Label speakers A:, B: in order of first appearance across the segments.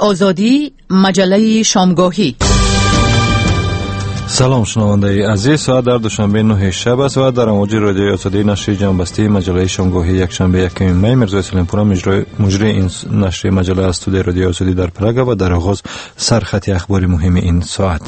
A: آزادی، مجله شامگاهی.
B: سلام شنونده عزیز، ساعت در دوشنبه 9 شب است و در امواج رادیوی آزادی نشر جنبسته مجله شامگاهی یکشنبه 1 می مرزا سلیمپور مجری این نشر مجله از استودیوی رادیوی آزادی در پراگ و در آغاز سرخط اخبار مهم این ساعت.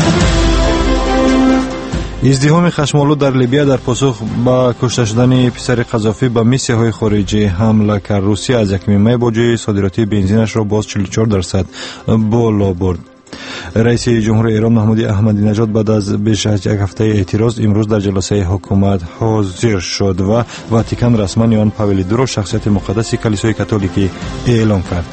B: ازدحام خشم‌آلود در لیبیا در پاسخ به کشته شدن پسر قذافی به میسی‌های خارجی حمله کرد. روسیه از 1 می بودجه صادراتی بنزینش را باز 44% بالا برد. رئیس جمهور ایران محمود احمدی نژاد بعد از بیش از یک هفته اعتراض امروز در جلسه حکومت حاضر شد و واتیکان رسما یوان پاول دو را شخصیت مقدس کلیسای کاتولیکی اعلام کرد.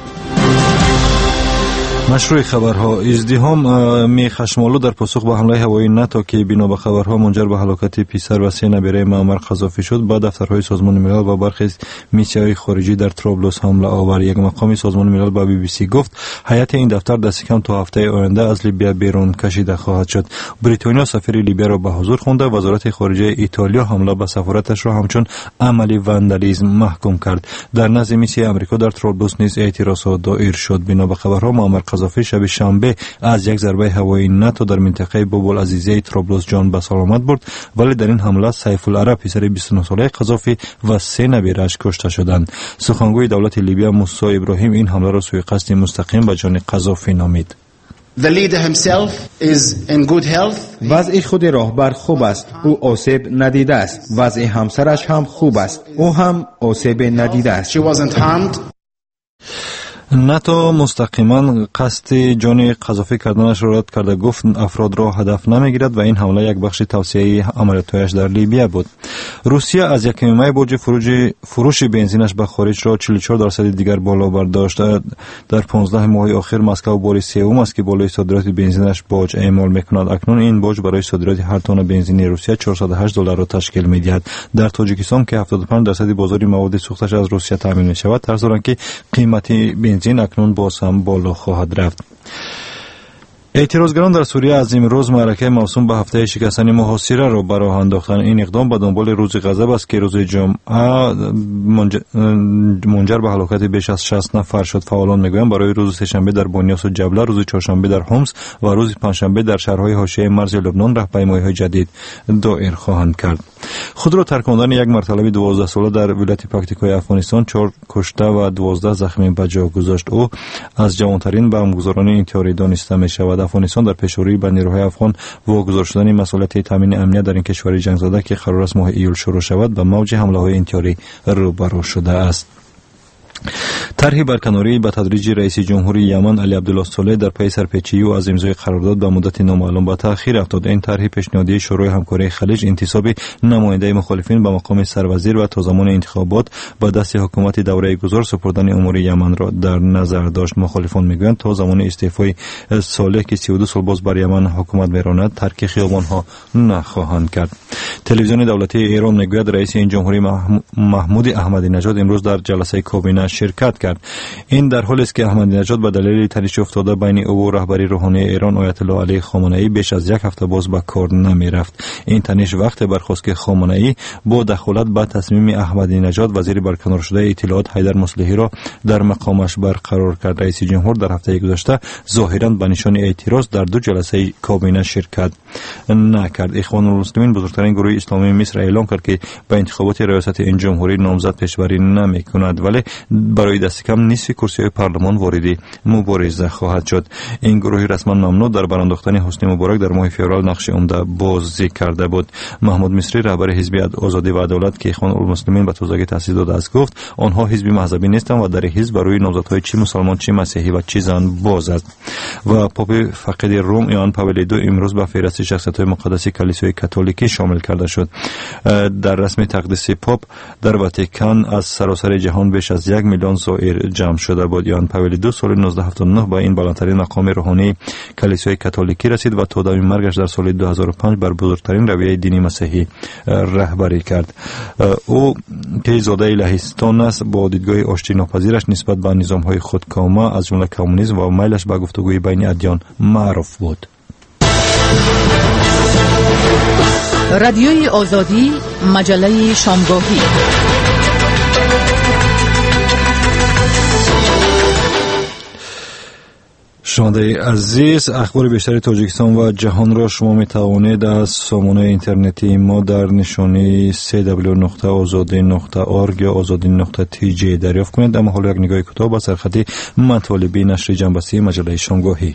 B: مشروع خبرها: ازدحام خشم‌آلود در پاسخ به حمله هوایی ناتو که بنا به خبرها منجر به هلاکت پسر و 3 نبیره معمر قذافی شد با دفترهای سازمان ملل و برخی میسی‌های خارجی در طرابلس حمله آور. یک مقام سازمان ملل به بی بی سی گفت هیئت این دفتر دست کم تا هفته آینده از لیبیا بیرون کشیده خواهد شد. بریتانیا سفیر لیبیا را به حضور خوانده. وزارت خارجه ایتالیا حمله به سفارتش را همچون عملی واندالیسم محکوم کرد. در نزد میسی آمریکا در طرابلس نیز اعتراضات دایر شد. بنا به خبرها معمر قذافی شب شنبه از یک ضربه هوایی ناتو در منطقه باب‌العزیزیه طرابلس جان به سلامت برد، ولی در این حمله سیف العرب پسر 29 ساله قذافی و 3 نبیره‌اش کشته شدند. سخنگوی دولت لیبیا موسی ابراهیم این حمله را سوءقصد مستقیم به جان قذافی نامید.
C: The leader himself is in good health.
D: وضع خود راهبر خوب است. او آسیب ندیده است. وضع همسرش هم خوب است. او هم آسیب ندیده است.
C: She wasn't harmed.
B: ناتو مستقیما قصد جان قذافی کردنش را رد کرده، گفت افراد را هدف نمیگیرد و این حمله یک بخش توسعه عملیاتش در لیبیا بود. روسیه از 1 می بودجه فروش بنزینش به خارج را 44% دیگر بالا برداشت. در 15 ماه اخیر مسکو بار سوم است که بالای صادرات بنزینش باج اعمال میکند. اکنون این باج برای صادرات هر تن بنزین روسیه $408 را تشکیل میدهد. در تاجیکستان که 75% بازار مواد سوختش از روسیه تامین میشود، ترس دارند که قیمت بنزین اکنون باز هم بالا خواهد رفت. اعتراضگران در سوریه از امروز معرکه موسوم به هفته شکستن محاصره را به راه انداختند. این اقدام به دنبال روز غضب است که روز جمعه منجر به هلاکت بیش از 60 نفر شد. فعالان میگویند برای روز سه‌شنبه در بنیاس و جبله، روز چهارشنبه در حمص و روز پنجشنبه در شهرهای حاشیه مرز لبنان راهپیمایی‌های جدید دایر خواهند کرد. خود را ترکاندن یک مرد 12 ساله در ولایت پاکتیکای افغانستان 4 کشته و 12 زخمی به جا گذاشت. او از جوانترین بمبگذاران انتحاری دانسته می شود. افغانستان در پیشروی به نیروهای افغان واگذار شدن مسئولیت تامین امنیت در این کشور جنگ زده که قرار است ماه ایول شروع شود به موج حمله‌های انتحاری روبرو شده است. طرح برکناری به تدریج رئیس جمهوری یمن علی عبدالله صالح در پی سرپیچی او از امضای قرارداد به مدت نامعلوم به تأخیر افتاد. این طرح پیشنهادی شورای همکاری خلیج انتصاب نماینده مخالفین به مقام سروزیر و تا زمان انتخابات به دست حکومت دوره گذار سپردن امور یمن را در نظر داشت. مخالفان میگویند تا زمان استعفای صالح که 32 سال باز بر یمن حکومت میراند ترک خیابان‌ها نخواهند کرد. تلویزیون دولتی ایران میگوید رئیس این جمهوری محمود احمدی نژاد امروز در جلسه کابینه شرکت کرد. این در حالی است که احمدی نژاد به دلیل تنش افتاده بین او و رهبری روحانی ایران آیت الله علی خامنه ای بیش از 1 هفته باز به کار نمی رفت. این تنش وقت برخاست که خامنه ای با دخالت به تصمیم احمدی نژاد وزیر برکنار شده اطلاعات حیدر مصلحی را در مقامش برقرار کرد. رئیس جمهور در هفته گذشته ظاهرا به نشان اعتراض در 2 جلسه کابینه شرکت نکرد. اخوان المسلمین بزرگترین گروه اسلامی مصر اعلام کرد که به انتخابات ریاست این جمهوری نامزد پیشبری نمی‌کند، ولی برای دست کم نصف کرسی‌های پارلمان واردی مبارزه خواهد شد. این گروه رسما ممنوع در برانداختن حسنی مبارک در ماه فوریه نقش عمده بازی کرده بود. محمود مصری رهبر حزب آزادی و عدالت که اخوان المسلمین به تازگی تأسیس داده است گفت آنها حزب مذهبی نیستند و در حزب برای نامزدهای چه مسلمان چه مسیحی و چه زن باز است. و پاپ فقید روم یوان پاول دو امروز به فهرست شخصیت‌های مقدس کلیسای کاتولیکی شامل کرده شد. در رسم تقدیس پاپ در واتیکان از سراسر جهان بیش از 1 میلیون زائر جمع شده بود. یوان پاول دو سال 1979 با این بلندترین مقام روحانی کلیسای کاتولیکی رسید و تا دم مرگش در سال 2005 بر بزرگترین رویه دینی مسیحی رهبری کرد. او که زاده لهستان است با دیدگاه آشتی ناپذیرش نسبت به نظام‌های خودکامه از جمله کمونیسم و میلش به گفتگوی بین ادیان معروف بود.
A: رادیوی آزادی، مجله شامگاهی.
B: شنونده عزیز، اخبار بیشتر تاجیکستان و جهان را شما می توانید از سامانه اینترنتی ما در نشانی www.azadi.org یا azadi.tj دریافت کنید. اما حالا یک نگاه کوتاه به سرخط مطالبی نشر جنبستی مجله شامگاهی.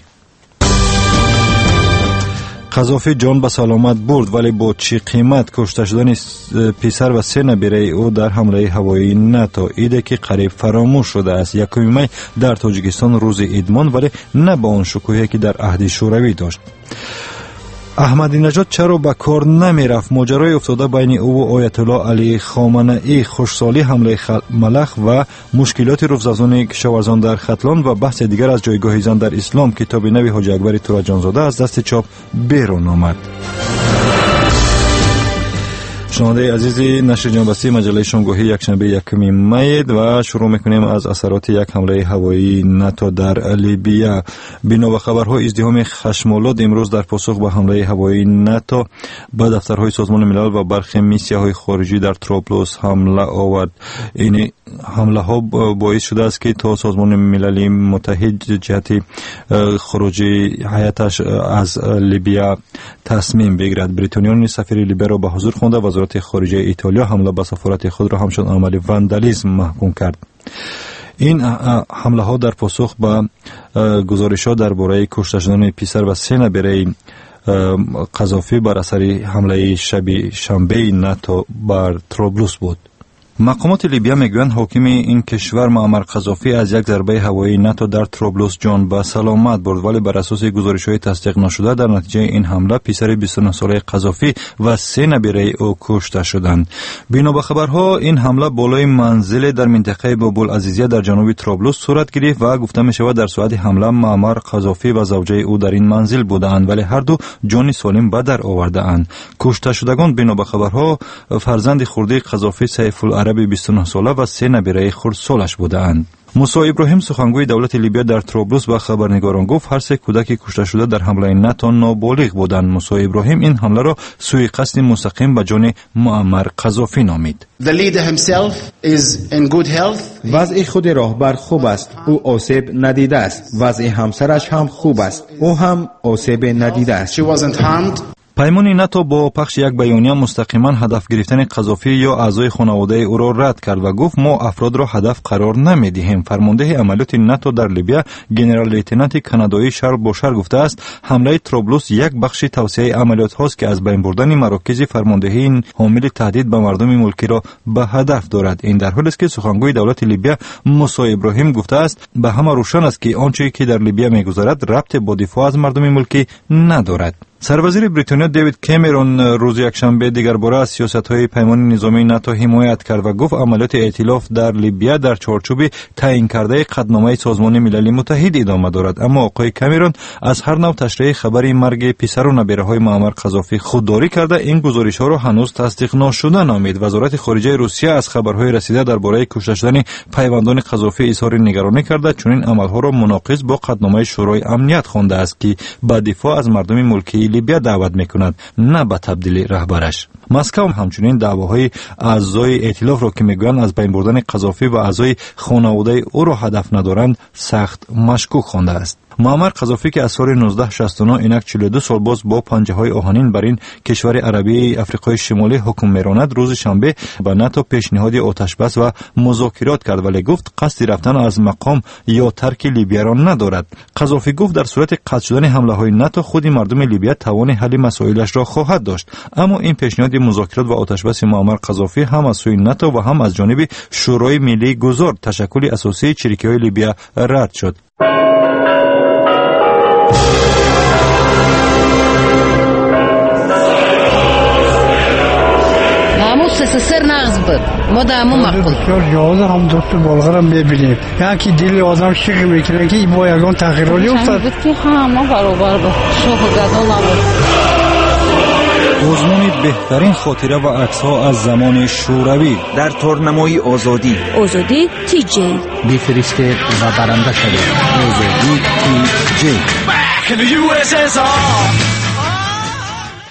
B: قذافی جان به سلامت برد، ولی با چی قیمت؟ کشته شدن پسر و 3 نبیره او در حمله هوایی ناتو، ایده که قریب فراموش شده است. 1 می در تاجیکستان روز ایدمان، ولی نه با آن شکوهی که در عهد شوروی داشت. احمدی نژاد چرا به کار نمی رفت؟ ماجرای افتاده بین او و آیت الله علی خامنه‌ای، خوشسالی حمله ملخ و مشکلات رفضازان کشاورزان در ختلان و بحث دیگر از جایگاه زن در اسلام. کتاب نوی حاجی اکبر تورجانزاده از دست چاپ بیرون آمد. شنونده عزیزی، نشر جنبستی مجله شامگاهی یکشنبه 1 می و شروع میکنیم از اثرات یک حمله هوایی ناتو در لیبیا. بنا به خبرها ازدحام خشم‌آلود امروز در پاسخ به حمله هوایی ناتو به دفترهای سازمان ملل و برخی میسیاهای خارجی در طرابلس حمله آورد. این حمله ها باعث شده است که تا سازمان ملل متحد جهت خروج هیئتش از لیبیا تصمیم بگیرد. بریتانیایی سفیر لیبیا را به حضور خوانده. وزارت خارجه ایتالیا حمله به سفارت خود را همچون عمل واندالیسم محکوم کرد. این حمله ها در پاسخ به گزارش ها درباره کشته شدن پسر و 3 نبیره قذافی بر اثر حمله شب شنبه ناتو بر طرابلس بود. مقامات لیبیا میگویند حاکم این کشور معمر قذافی از یک ضربه هوایی ناتو در طرابلس جان به سلامت برد، ولی بر اساس گزارش‌های تصدیق نشده در نتیجه این حمله پسر 29 ساله قذافی و 3 نبیره او کشته شدند. بنا به خبرها این حمله بالای منزل در منطقه باب‌العزیزیه در جنوب طرابلس صورت گرفت و گفته می شود در صورت حمله معمر قذافی و زوجه او در این منزل بودند، ولی هر دو جان سالم به در آورده‌اند. کشته شدگان بنا به خبرها فرزند خرده قذافی سیف عربی 29 ساله و 3 نبیره خردسالش بودند. موسی ابراهیم سخنگوی دولت لیبیا در طرابلس به خبرنگاران گفت هر 3 کودک کشته شده در حمله ناتو نابالغ بودند. موسی ابراهیم این حمله را سوءقصد مستقیم به جان معمر قذافی نامید.
C: The leader himself is in good health.
D: وضع خود راهبر خوب است، او آسیب ندیده است. وضع همسرش هم خوب است، او هم آسیب ندیده است.
C: She wasn't harmed.
B: پیمان ناتو با پخش یک بیانیه مستقیما هدف گرفتن قذافی یا اعضای خانواده او را رد کرد و گفت ما افراد را هدف قرار نمیدهیم. فرمانده عملیات ناتو در لیبیا ژنرال لیتنانت کانادایی شارل بوشر گفته است حمله طرابلس یک بخش توسعه عملیات هاست که از بین بردن مراکز فرماندهی حامل تهدید به مردم ملکی را به هدف دارد. این در حالی است که سخنگوی دولت لیبیا موسی ابراهیم گفته است به همه روشن است که آنچه که در لیبیا میگذرد ربط با دفاع از مردم ملکی ندارد. سروزیر بریتانیا دیوید کامرون روز یکشنبه دیگر باره از سیاست‌های پیمان نظامی ناتو حمایت کرد و گفت عملیات ائتلاف در لیبیا در چارچوب تعیین کرده قطعنامه سازمان ملل متحد ادامه دارد. اما آقای کامرون از هر نوع تشریح خبری مرگ پسر و نبیره‌های معمر قذافی خودداری کرده این گزارش‌ها را هنوز تصدیق نشده نامید. وزارت خارجه روسیه از خبرهای رسیده درباره کشته شدن پیوندان قذافی اظهار نگرانی کرده، چون این عمل‌ها را مناقض با قطعنامه شورای امنیت خوانده است که به دفاع از مردم ملکی لیبیا دعوت میکند، نه به تبدیل رهبرش. مسکو همچنین دعواهای اعضای ائتلاف را که میگویند از بین بردن قذافی و اعضای خانواده او را هدف ندارند سخت مشکوک خوانده است. معمر قذافی که از سال 1969 اینک 42 سال باز با پنجه‌های آهنین بر این کشور عربی افریقای شمالی حکم میراند روز شنبه به ناتو پیشنهاد آتش بس و مذاکرات کرد، ولی گفت قصد رفتن از مقام یا ترک لیبیا را ندارد. قذافی گفت در صورت قطع شدن حمله‌های ناتو خود مردم لیبیا توان حل مسائلش را خواهد داشت. اما این پیشنهاد مذاکرات و آتش بس معمر قذافی هم از سوی ناتو و هم از جانب شورای ملی گذار تشکل اساسی چریکی‌های لیبیا رد شد.
E: سر نغز بود ما در همون مقبول
F: بسیار جواز هم دوست بلغرم میبینیم یکی دل آدم شق میکنه که با یگان تغییراتی افتاد
E: بود که همه برابر بود شوخ و گدال نبود.
B: آزمون بهترین خاطره و عکس‌ها از زمان شوروی
G: در تورنمای آزادی
E: تی جی
G: بفرسته و برنده شده. آزادی تی جی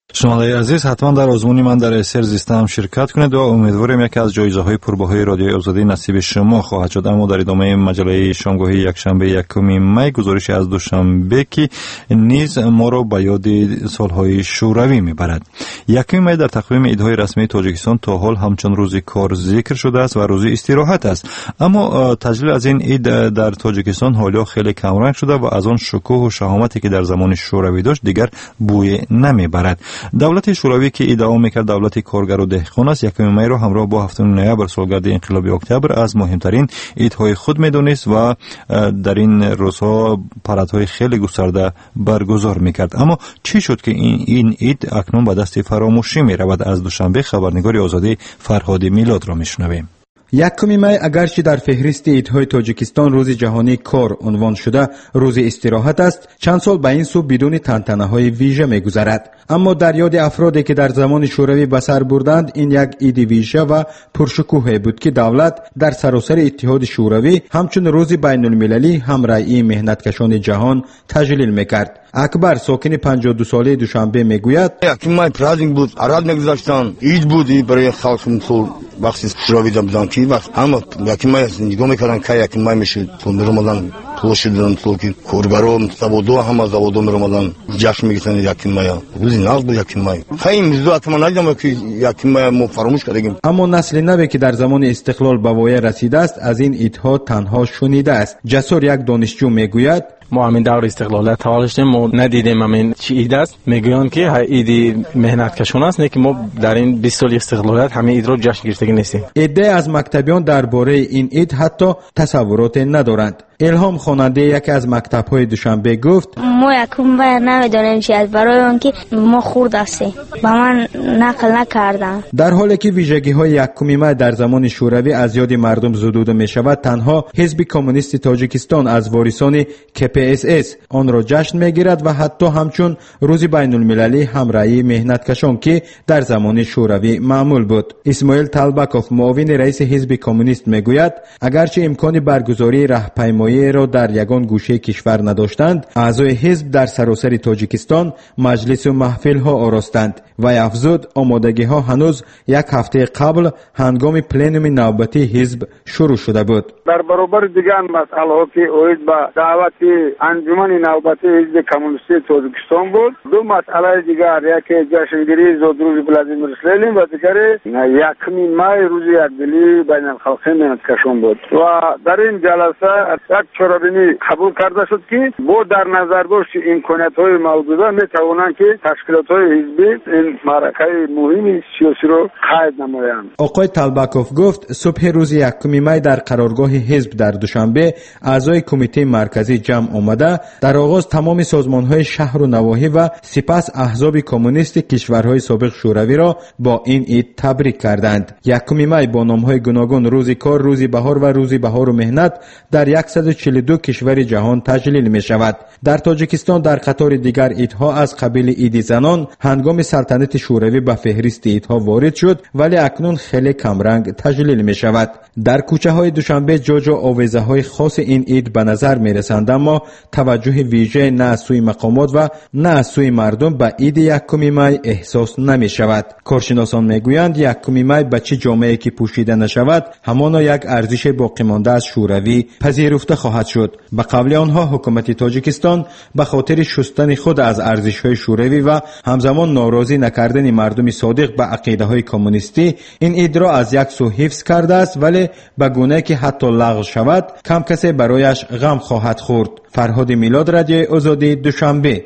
B: شنوندگان عزیز، حتما در آزمون من در اسر زیستم شرکت کنید و امیدواریم یکی از جایزه‌های پربهای رادیوی آزادی نصیب شما خواهد شد. اما در ادامه مجله شامگاهی یکشنبه 1 می گزارش از دوشنبه که نیز ما را به یاد سالهای شوروی میبرد. 1 می در تقویم عیدهای رسمی تاجیکستان تا حال همچون روز کار ذکر شده است و روز استراحت است. اما تجلیل از این عید در تاجیکستان حالا خیلی کمرنگ شده و از آن شکوه و شهامتی که در زمان شوروی داشت دیگر بوی نمیبرد. دولت شوروی که ادعا میکرد دولت کارگر و دهقان است، 1 می را همراه با 7 نوامبر سالگرد انقلاب اکتبر از مهمترین عیدهای خود میدونست و در این روزها پرادهای خیلی گسترده برگزار میکرد. اما چی شد که این عید اکنون به دست فراموشی میرود؟ از دوشنبه خبرنگار آزادی فرهاد میلاد را میشنویم.
D: 1 می اگرچه در فهرست عیدهای تاجیکستان روز جهانی کار عنوان شده روز استراحت است، چند سال به این سو بدون تنتنه‌های ویژه می‌گذرد. اما در یاد افرادی که در زمان شوروی به سر بردند، این یک عید ویژه و پرشکوه بود که دولت در سراسر اتحاد شوروی همچون روز بین‌المللی همراهی مهنتکشان جهان تجلیل می‌کرد. اکبر ساکن 52 ساله دوشنبه میگوید:
H: 1 می پرازنیک بود، арад می‌گذاشتن، عید بود برای خلق وقتی شوروی بودن که وقت اما 1 می نگاه می‌کردن که 1 می میشه تو رمضان پوشیدن تو که کارگران زوادو هم زوادو رمضان جشن می‌گیرن 1 می روز ناز بود 1 می خیلی مزدو ما ندیدم که 1 می ما فراموش کردیم.
D: اما نسل نوی که در زمان استقلال به وای رسیده است از این عیدها تنها شنیده است. جسور یک دانشجو میگوید:
I: ما همین دور استقلال تولشتیم، ما ندیدیم همین چی عید است. میگویند که عید مهنت کشان است، نه که ما در این 20 سال استقلالیت همین عید رو جشن گرفتگی نیستیم.
D: عده از مکتبیان درباره این عید حتی تصورات ندارند. الهام خواننده یکی از مکتب‌های دوشنبه گفت:
J: ما یکم باید نمیدانیم چی است، برای اون که ما خورد هستیم با من نقل نکردم.
D: در حالی که ویژگی‌های 1 می در زمان شوروی از یاد مردم زدوده می‌شود، تنها حزب کمونیست تاجیکستان از وارثان KPSS آن را جشن می‌گیرد و حتی همچون روز بین‌المللی همراهی مهنتکشان که در زمان شوروی معمول بود. اسماعیل طلبکوف معاون رئیس حزب کمونیست میگوید: اگرچه امکان برگزاری راهپیمایی را در یگان گوشه کشور نداشتند، اعضای حزب در سراسر تاجیکستان مجلس و محفل‌ها آراستند و افزود آمادگی‌ها هنوز 1 هفته قبل هنگام پلنوم نوبتی حزب شروع شده بود.
K: در برابر دیگر مسائل که اوید با دعوت انجمن نوبتی حزب کمونیستی تاجیکستان بود، 2 مسئله دیگر، یکی جشنگیری زودروز ولادیمیر لنین و دیگری 1 می روز یکدلی بین الخلقی مهنتکشان بود و در این جلسه یک چاره‌بینی قبول کرده شد که با در نظر داشت امکانات‌های موجوده می‌توانند که تشکیلات‌های حزبی این معرکه مهم سیاسی رو قید نمایند.
D: آقای طلبکوف گفت: صبح روز 1 می در قرارگاه حزب در دوشنبه اعضای کمیته مرکزی جمع آمده در آغاز تمام سازمان‌های شهر و نواحی و سپس احزاب کمونیست کشورهای سابق شوروی را با این عید تبریک کردند. 1 می با نام‌های گوناگون روز کار، روز بهار و روز بهار و مهنت در 142 کشور جهان تجلیل می شود. در تاجیکستان در قطار دیگر عیدها از قبیل عید زنان هنگام سلطنت شوروی به فهرست عیدها وارد شد، ولی اکنون خیلی کمرنگ تجلیل می شود. در کوچه های دوشنبه جوج و آویزه های خاص این عید به نظر می رسند، اما توجه ویژه نه از سوی مقامات و نه از سوی مردم به عید 1 می احساس نمی شود. کارشناسان می گویند 1 می به چه جامعه که پوشیده نشود همانا یک ارزش باقی مانده از شوروی پذیرفته خواهد شد. به قبل آنها حکومت تاجیکستان به خاطر شستن خود از ارزش‌های شوروی و همزمان ناراضی نکردن مردم صادق به عقیده‌های کمونیستی این عید را از یک سو حفظ کرده است، ولی به گونه‌ای که حتی لغو شود کم کسی برایش غم خواهد خورد. فرهاد میلاد، رادیوی آزادی، دوشنبه.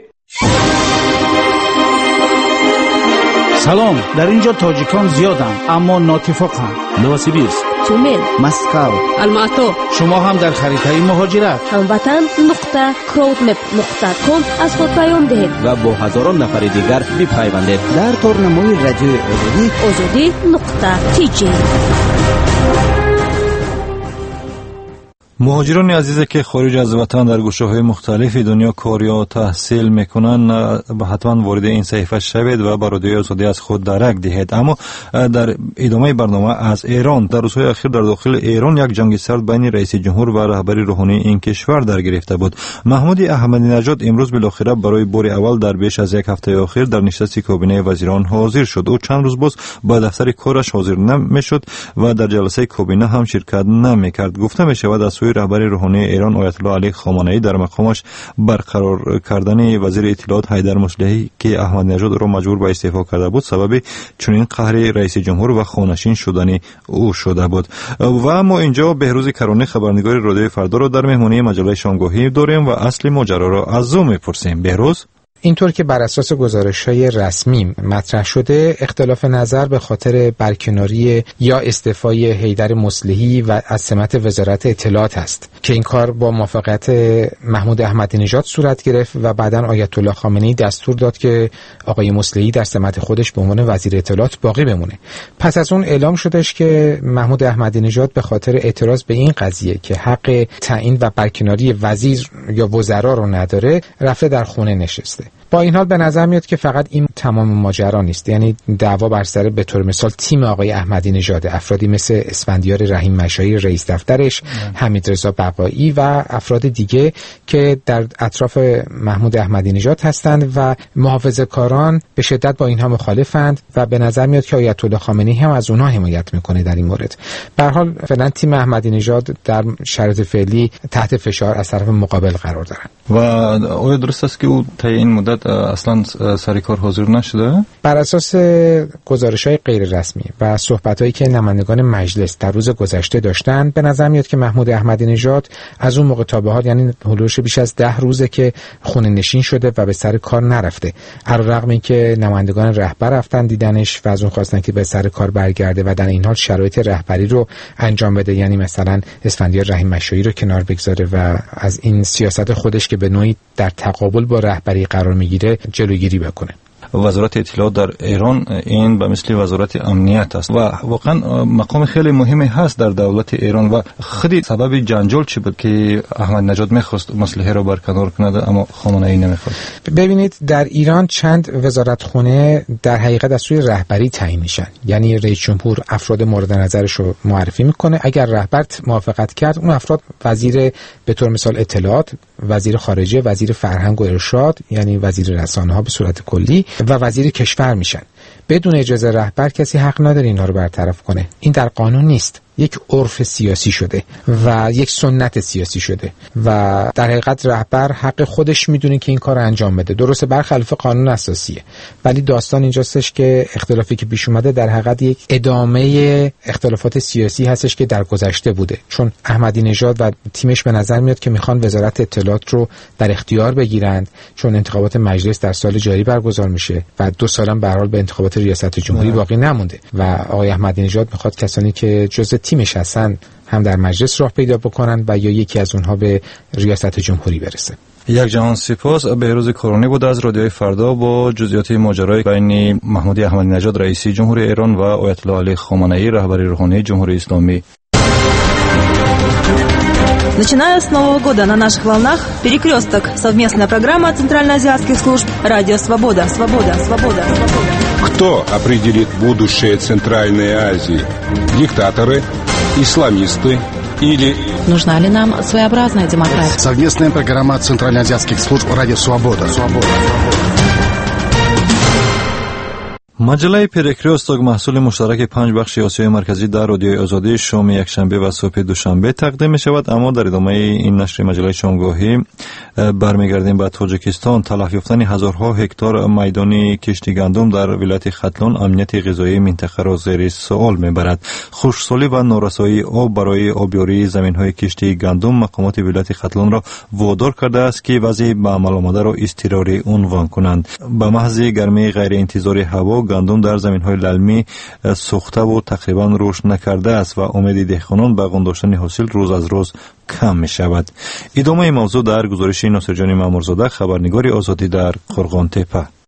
G: سلام، در اینجا تاجیکان زیادند اما ناتفاقند. نوسیبیرسک،
E: تومل،
G: مسکو،
E: الماتو.
G: شما هم در خریدهای مهاجرت
E: هموطن.crowdmap.com از خود پیام دهید
L: و با هزاران نفر دیگر بپیوندید.
M: در تورنمای رادیوی
E: آزادی.tj.
B: مهاجران عزیز که خارج از وطن در گوشه‌های مختلف دنیا کار یا تحصیل میکنند حتما وارد این صحیفه شوید و با رادیوی آزادی از خود درک دهید. اما در ادامه برنامه از ایران، در روزهای اخیر در داخل ایران یک جنگ سرد بین رئیس جمهور و رهبر روحانی این کشور در گرفته بود. محمود احمدی نژاد امروز بالاخره برای بار اول در بیش از یک هفته اخیر در نشست کابینه وزیران حاضر شد. او چند روز باز با دفتر کارش حاضر نمیشد و در جلسه کابینه هم شرکت نمیکرد. گفته میشود از سوی رهبر روحانی ایران آیت الله علی خامنه‌ای در مقامش برقرار کردن وزیر اطلاعات حیدر مصلحی که احمدی نژاد را مجبور به استعفا کرده بود سبب چنین قهر رئیس جمهور و خانشین شدن او شده بود. و ما اینجا بهروز کرانی خبرنگار رادیوی فردا را در مهمانی مجله شامگاهی داریم و اصل ماجرا را از او میپرسیم. بهروز،
M: اینطور که بر اساس گزارش‌های رسمی مطرح شده، اختلاف نظر به خاطر برکناری یا استعفای حیدر مصلحی و از سمت وزارت اطلاعات است که این کار با موافقت محمود احمدی نژاد صورت گرفت و بعداً آیت الله خامنه‌ای دستور داد که آقای مصلحی در سمت خودش به عنوان وزیر اطلاعات باقی بمونه. پس از اون اعلام شدش که محمود احمدی نژاد به خاطر اعتراض به این قضیه که حق تعیین و برکناری وزیر یا وزرا رو نداره، رفته در خونه نشسته. با این حال به نظر میاد که فقط این تمام ماجرا نیست. یعنی دعوا بر سر به طور مثال تیم آقای احمدی نژاد، افرادی مثل اسفندیار رحیم مشایی رئیس دفترش، حمیدرضا بقایی و افراد دیگه که در اطراف محمود احمدی نژاد هستند و محافظه‌کاران به شدت با اینها مخالفند و به نظر میاد که آیت الله خامنه‌ای هم از اونها حمایت میکنه در این مورد. به هر حال فعلا تیم احمدی نژاد در شرایط فعلی تحت فشار از طرف مقابل قرار دارند.
B: و آیا درست است که او تا این مدت اصلا سر کار حاضر نشده؟
M: بر اساس گزارش‌های غیر رسمی و صحبت‌هایی که نمایندگان مجلس در روز گذشته داشتند، به نظر میاد که محمود احمدی نژاد از اون موقع تا به حال، یعنی حدود بیش از 10 روزه که خونه نشین شده و به سر کار نرفته. علیرغم اینکه نمایندگان رهبر رفتن دیدنش و از اون خواستن که به سر کار برگرده و در این حال شرایط رهبری رو انجام بده، یعنی مثلا اسفندیار رحیم مشایی رو کنار بگذاره و از این سیاست خودش که به نوعی در تقابل با رهبری قرار میگیره جلوگیری بکنه.
B: وزارت اطلاعات در ایران این به مثل وزارت امنیت است و واقعا مقام خیلی مهمی هست در دولت ایران و خودی سبب جنجال چی بود که احمدی نژاد میخواست مصلحی را برکنار کنه اما خامنه‌ای نمیخواد؟
M: ببینید، در ایران چند وزارتخونه در حقیقت از سوی رهبری تعیین میشن. یعنی رئیس جمهور افراد مورد نظرش رو معرفی میکنه، اگر رهبر موافقت کرد اون افراد وزیر به طور مثال اطلاعات، وزیر خارجه، وزیر فرهنگ و ارشاد یعنی وزیر رسانه‌ها به صورت کلی و وزیر کشور میشن. بدون اجازه رهبر کسی حق نداره اینها رو برطرف کنه. این در قانون نیست، یک عرف سیاسی شده و یک سنت سیاسی شده و در حقیقت رهبر حق خودش میدونه که این کار انجام بده. درسته برخلاف قانون اساسیه، ولی داستان اینجاستش که اختلافی که پیش اومده در حقیقت یک ادامه اختلافات سیاسی هستش که در گذشته بوده، چون احمدی نژاد و تیمش به نظر میاد که میخوان وزارت اطلاعات رو در اختیار بگیرند، چون انتخابات مجلس در سال جاری برگزار میشه و 2 سالم به هر حال به انتخابات ریاست جمهوری باقی نمونده و آقای احمدی نژاد میخواد کسانی که جزء تیمش هستن هم در مجلس راه پیدا بکنن و یا یکی از اونها به ریاست جمهوری برسه.
B: یک جهان سپاس. بهروز کرانی بود از رادیوی فردا با جزئیات ماجرای بین محمود احمدی نژاد رئیس جمهور ایران و آیت الله علی خامنه‌ای رهبر روحانی جمهوری اسلامی.
E: Начиная с Нового года на наших волнах «Перекресток» – совместная программа центральноазиатских служб «Радио Свобода». Свобода, свобода, свобода.
N: Кто определит будущее Центральной Азии? Диктаторы, исламисты или...
A: Нужна ли нам своеобразная демократия?
C: Совместная программа центральноазиатских служб «Радио Свобода».
B: مجله پرکرستوک محصول مشترک 5 بخش آسیای مرکزی در رادیوی آزادی شام یکشنبه و صبح دوشنبه تقدیم می شود. اما در ادامه این نشر مجله شامگاهی برمیگردیم به تاجیکستان. تلف یافتن هزارها هکتار میدان کشتی گندم در ولایت ختلان امنیت غذایی منطقه را زیر سوال میبرد. خشکسالی و نارسایی آب برای آبیاری زمینهای کشتی گندم مقامات ولایت ختلان را وادار کرده است که وضع به عمل آمده را اضطراری عنوان کنند. به محض گرمی غیر انتظار هوا گندم در زمین‌های للمی سوخته و تقریبا رشد نکرده است و امید دهقانان به داشتن حاصل روز از روز کم می‌شود. ادامه موضوع در گزارش ناصر جان مامورزاده خبرنگار آزادی در قرغان تپه.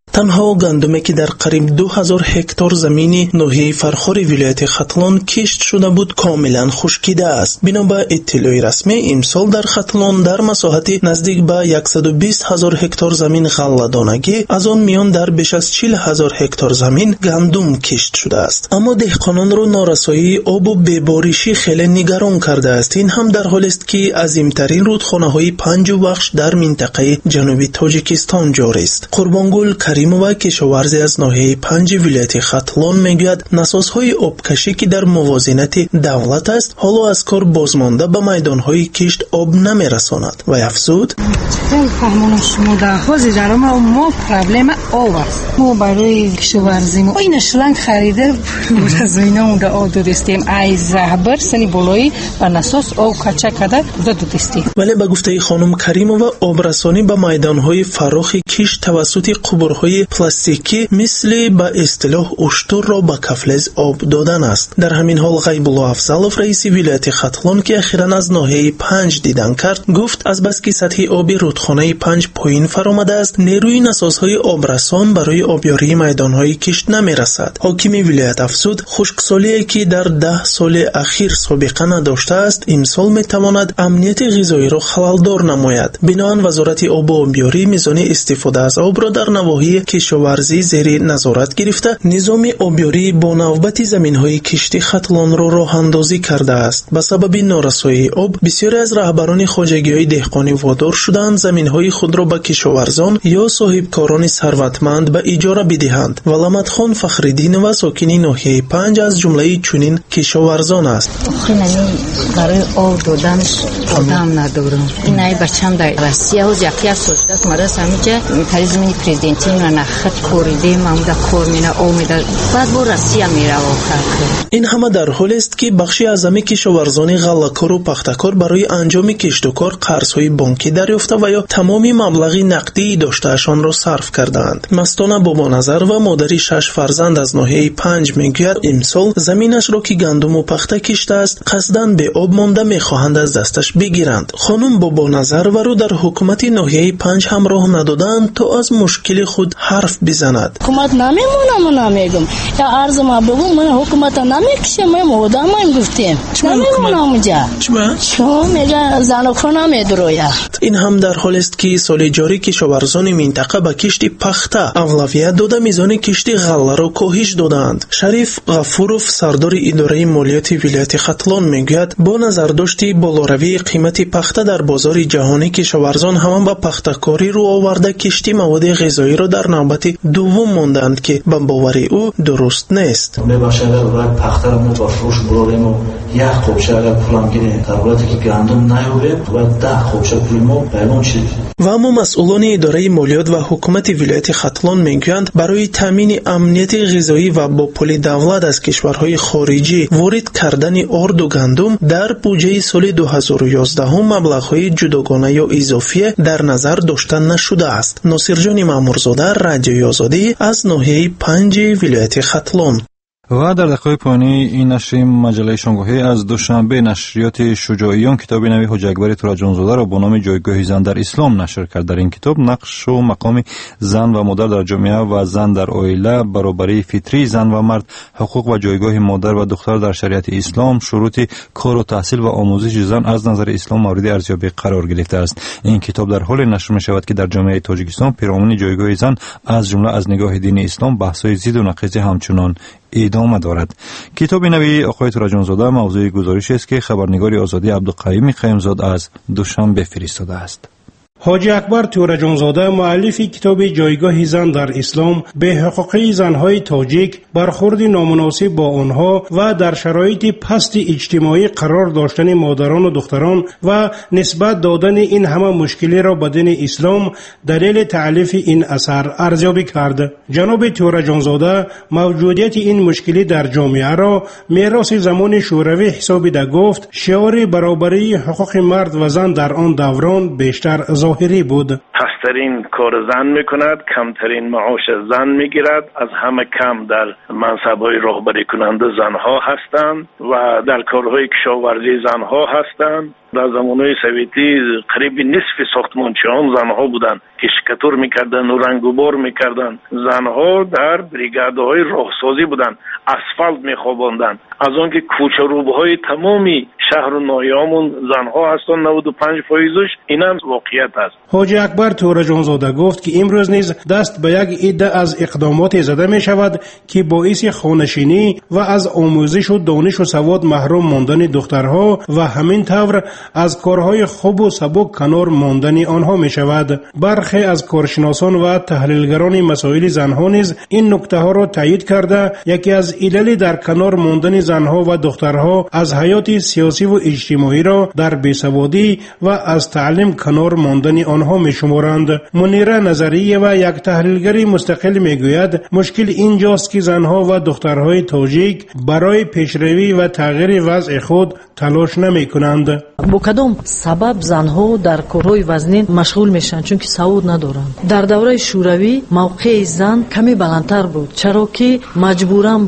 O: تنها گندمی که در قریب 2000 هکتار زمین ناحیه فرخار ولایت ختلان کشت شده بود کاملا خشکیده است. بنا به اطلاع رسمی امسال در ختلان در مساحت نزدیک به 120,000 هکتار زمین غله‌دانگی، از آن میان در بیش از 40,000 هکتار زمین گندم کشت شده است. اما دهقانان را نارسایی آب و بی‌بارشی خیلی نگران کرده است. این هم در حالی است که عظیمترین رودخانه‌های 5 بخش در منطقه جنوبی تاجیکستان جاری است. قربانگل کریمова کشاورزی از ناحیه 5 ولایت ختلان میگوید نسازهای آبکشی که در موازنت دولت است حالا از کار بازمانده به میدانهای کشت آب نمیرساند و افزود
P: فهمون شما در حوزه درام ما پرابلم آب است. ما برای کشاورزی ما این شلنگ خریده از اینا اون آب دادستیم از رهبر سنی بالایی و نساز آب کچه کده دادستیم.
O: ولی به گفته خانم کریمова آبرسانی به میدانهای فراخ کشت توسط قبرهای پلاستیکی مثل به اصطلاح اشتر را به کفلز آب دادن است. در همین حال غیب‌الله افضلов رئیس ولایت ختلان که اخیراً از ناحیه 5 دیدن کرد گفت از بس که سطح آب رودخانه 5 پایین فرآمده است نیروی نسازهای آبرسان برای آبیاری میدانهای کشت نمیرسد. حاکم ولایت افزود خشکسالی که در 10 سال اخیر سابقه نداشته است امسال میتواند امنیت غذایی را خللدار نماید. بنابراین وزارت آب و آبیاری میزان استفاده از آب را در نواحی کشاورزی زیر نظارت گرفته نظام آبیاری با نوبت زمین‌های کشتی ختلان را راه اندازی کرده است. به سبب نارسایی آب بسیاری از رهبران خواجگی‌های دهقانی وادار شدند زمین‌های خود را به کشاورزان یا صاحبکاران ثروتمند به اجاره بدهند. ولامت خان فخرالدین و ساکن ناحیه 5 از جمله چنین کشاورزان است.
P: برای آب دادنش آدم ندارم. اینای بچه‌م در روسیه و یکی از سوشدت مرس همیشه تریزمینی پرزیدنتی و نخت کوریده مامدا کورمینا اومیدا بعد با روسیه میره آخر.
O: این همه در حالی است که بخشی از همه کشاورزان غله‌کار و پختکار برای انجام کشت و کار قرض‌های بانکی دریافته و یا تمامی مبلغ نقدی داشته‌شان را صرف کردند. مستانه بابا نظر و مادری 6 فرزند از ناحیه 5 میگوید امسال زمینش را که گندم و پخته کشته است قصداً به آب مانده میخواهند از دستش بگیرند. خانم بابا نظر و رو در حکومت ناحیه 5 هم راه ندادند تا از مشکل خود حرف بزند.
Q: حکومت نمیمونم نمیگم یا عرض ما بگم من حکومت نمیکشم من مودم گفتیم نمیمونم اونجا چون میگه زنکو نمیدروید.
O: این هم در حالی است که سال جاری کشاورزان منطقه به کشت پخته اولویت داده میزان کشت غله را کاهش دادند. شریف غفورов سردار اداره مالیات ولایت ختلان میگوید با نظرداشت بالاروی قیمت پخته در بازار جهانی کشاورزان همان به پخته‌کاری رو آورده کشت مواد غذایی را در نوبت دوم ماندند که به باور او درست نیست.
R: میباشد برای پخته را ما با فروش براریم و یک خوبشه اگر پولم گیریم در حالتی که گندم نیاوریم و 10 خوبشه پول ما بیلون شد.
O: و اما مسئولان اداره مالیات و حکومت ولایت ختلان میگویند برای تامین امنیت غذایی و با پول دولت از کشورهای خارجی وارد کردن آرد و گندم در بودجه سال 2011 مبلغ‌های جداگانه یا اضافی در نظر داشته نشده است. ناصرجان مامورزاده، رادیوی آزادی از ناحیه 5 ولایت ختلان.
B: و در دقیقه پایانی این نشر مجله شنگاهی از دوشنبه نشریات شجاعیان کتاب نوی حاج اکبر تورجانزاده را با نام جایگاه زن در اسلام نشر کرد. در این کتاب نقش و مقام زن و مادر در جامعه و زن در عائله، برابری فطری زن و مرد، حقوق و جایگاه مادر و دختر در شریعت اسلام، شروط کار و تحصیل و آموزش زن از نظر اسلام مورد ارزیابی قرار گرفته است. این کتاب در حال نشر می شود که در جامعه تاجیکستان پیرامون جایگاه زن از جمله از نگاه دین اسلام بحث‌های زید و نقیض همچنان ادامه دارد. کتاب نوی آقای تورجانزاده موضوع گزارشی است که خبرنگار آزادی عبدالقیوم قیمزاد از دوشنبه فرستاده است.
S: حاج اکبر تورجانزاده مؤلف کتاب جایگاه زن در اسلام به حقوق زنهای تاجیک، برخورد نامناسب با آنها و در شرایط پست اجتماعی قرار داشتن مادران و دختران و نسبت دادن این همه مشکلی را به دین اسلام دلیل تألیف این اثر ارزیابی کرد. جناب تورجانزاده موجودیت این مشکلی در جامعه را میراث زمان شوروی حساب ده گفت شعار برابری حقوق مرد و زن در آن دوران بیشتر ظاهری بود.
T: پسترین کار زن میکند، کمترین معاش زن میگیرد، از همه کم در منصب‌های راهبری کننده زنها هستند و در کارهای کشاورزی زنها هستند. در زمانهای سویتی قریب نصف ساختمانچیان زنها بودند که شکتور میکردن و رنگوبار میکردن. زنها در بریگادهای راهسازی بودند، اسفالت میخواباندن. از آن که کوچه روبهای تمامی شهر و ناحیه‌مون زنها هستند، 95%ش این هم واقعیت است.
S: حاجی اکبر تورجانزاده گفت که امروز نیز دست به یک عده از اقدامات زده می شود که باعث خانه‌نشینی و از آموزش و دانش و سواد محروم ماندن دخترها و همین طور از کارهای خوب و سبک کنار ماندن آنها می شود. برخی از کارشناسان و تحلیلگران مسائل زنها نیز این نکته ها را تایید کرده یکی از علل در کنار ماندن زنها و دخترها از حیات سیاسی و اجتماعی را در بیسوادی و از تعلیم کنار ماندن آنها می شمارند. منیره نظریه و یک تحلیلگر مستقل می گوید مشکل اینجاست که زنها و دخترهای تاجیک برای پیشروی و تغییر وضع خود تلاش نمی کنند.
A: با کدام سبب زنها در کارهای وزنین مشغول میشن؟ چون که سواد ندارند. در دوره شوروی موقع زن کمی بلندتر بود، چرا که مجبورم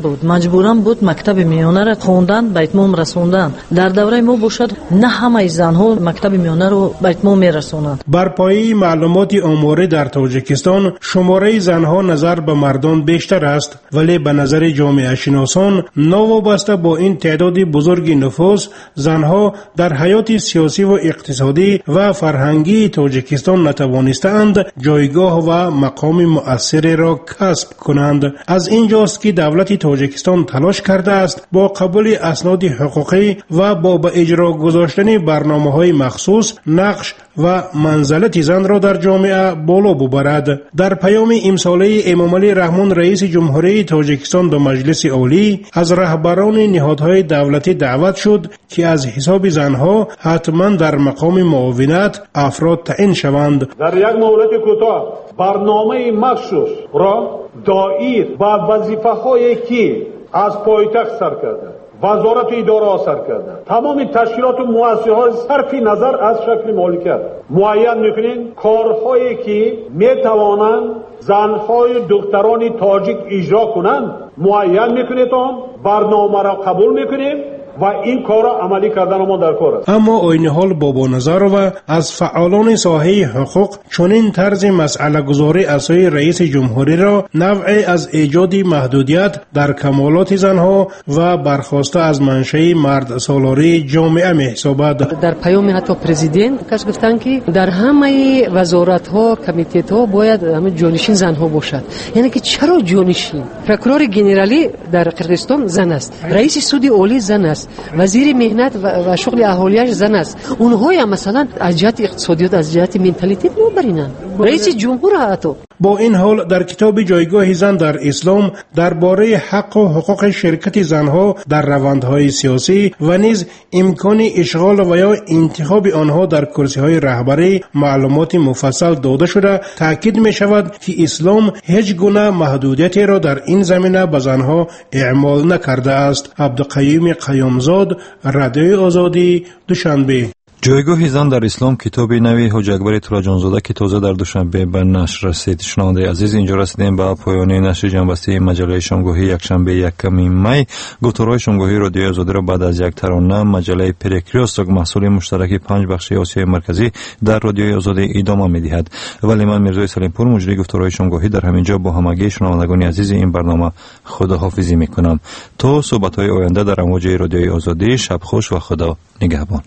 A: بود مکتب میانه را خواندن به اتمام رسوندن. در دوره ما باشد نه همه زنها مکتب میانه را به اتمام میرسونند.
S: بر پایه معلومات آماری در تاجیکستان شماره زنها نظر به مردان بیشتر است، ولی به نظر جامعه شناسان نوابسته با این تعداد بزرگ نفوس زنها در حیات سیاسی و اقتصادی و فرهنگی تاجیکستان نتوانستند جایگاه و مقام مؤثری را کسب کنند. از اینجاست که دولت تاجیکستان تلاش کرده است با قبول اسناد حقوقی و با به اجرا گذاشتن برنامه‌های مخصوص نقش و منزلت زن را در جامعه بالا ببرد. در پیام امساله امامعلی رحمان رئیس جمهوری تاجیکستان به مجلس عالی از رهبران نهادهای دولتی دعوت شد که از حساب زنها حتما در مقام معاونت افراد تعیین شوند.
U: در یک مهلت کوتاه برنامه مخصوص را دایر به وظیفه‌هایی که از پایتخت سر کرده، وزارت اداره ها سر کرده، تمام تشکیلات و مؤسسه‌ها صرف نظر از شکل مالکیت معین میکنین کارهایی که میتوانند زنهای دختران تاجیک اجرا کنند معین میکنید، برنامه را قبول میکنیم و این کار را عملی کردن ما در کار است.
S: اما این حال بابا نظر و از فعالان ساحه حقوق چنین طرز مسئله گذاری اسای رئیس جمهوری را نوعی از ایجاد محدودیت در کمالات زنها و برخواسته از منشأ مرد سالاری جامعه می‌حسابد.
V: در پیام حتی پرزیدنت کش گفتن که در همه وزارت ها کمیته ها باید همه جانشین زنها باشد. یعنی که چرا جانشین؟ پروکورور گنرالی در قرقیزستان زن است، رئیس سود عالی زن است، وزیر مهنت و شغل اهالیش زن است. اونها هم مثلا از جهت اقتصادیات از جهت منتالیتی نوبرینن، رئیس جمهور حتی.
S: با این حال در کتاب جایگاه زن در اسلام درباره حق و حقوق شرکت زنها در روندهای سیاسی و نیز امکان اشغال و یا انتخاب آنها در کرسی‌های رهبری معلومات مفصل داده شده. تاکید می شود که اسلام هیچ گونه محدودیتی را در این زمینه به زنها اعمال نکرده است. عبدالقیوم قیامزاد، رادیوی آزادی، دوشنبه.
B: جایگاه زن در اسلام کتاب نوی حاجی اکبر تورجانزاده که تازه در دوشنبه به نشر رسید. شنونده عزیز، اینجا رسیدیم به پایان نشر جنبسته مجله شامگاهی یکشنبه 1 می. گفتارهای شامگاهی رادیوی آزادی را بعد از یک ترانه مجله پریکریوست محصول مشترک 5 بخش آسیای مرکزی در رادیوی آزادی ادامه می‌دهد. ولی من میرزای سلیمپور مجری گفتارهای شامگاهی در همینجا با همگی شنوندگان عزیز این برنامه خداحافظی می‌کنم. تا صحبت‌های آینده در امواج رادیوی آزادی، شب خوش و خدا نگهبان.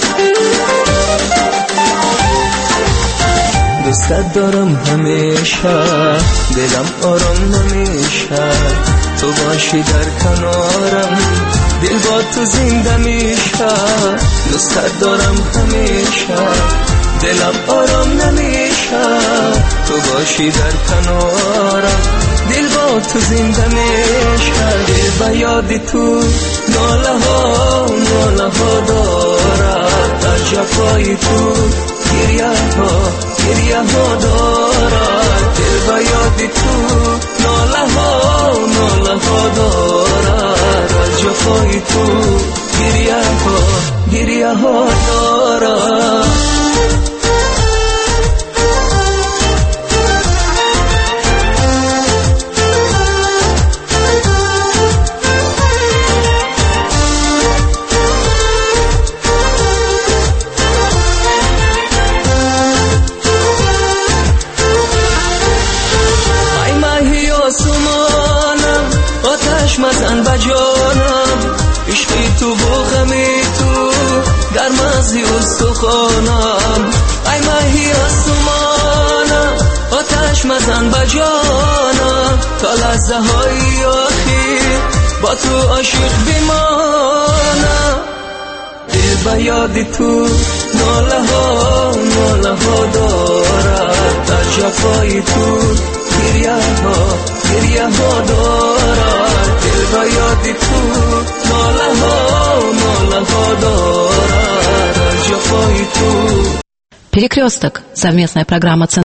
W: دوست دارم همیشه، دلم آرام نمیشه، تو باشی در کنارم، دل با تو زنده میشه. دوست دارم همیشه، دلم آرام نمیشه، تو باشی در کنارم، دل با تو زنده میشه. دل به یاد تو ناله ها دارد، از جفای تو گریه ها دارد. دل به یاد تو ناله ها دارد، از جفای تو گریه ها دارد. لحظه های آخر با تو عاشق بمانم دل به یاد تو ناله ها دارد در جفای تو گریه ها دارد دل به یاد تو ناله ها دارد در جفای تو.
F: Перекресток. Совместная программа